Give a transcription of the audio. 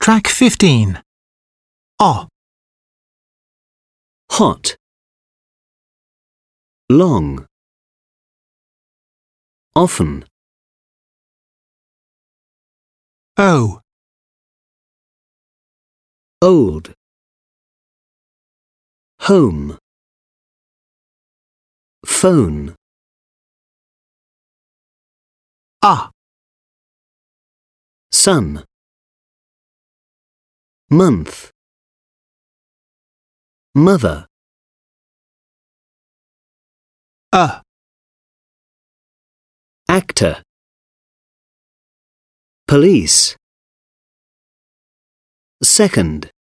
Track 15. O. Hot. Long. Often. O. Old. Home. Phone. A. Sun. Month. Mother. Actor. Police. Second.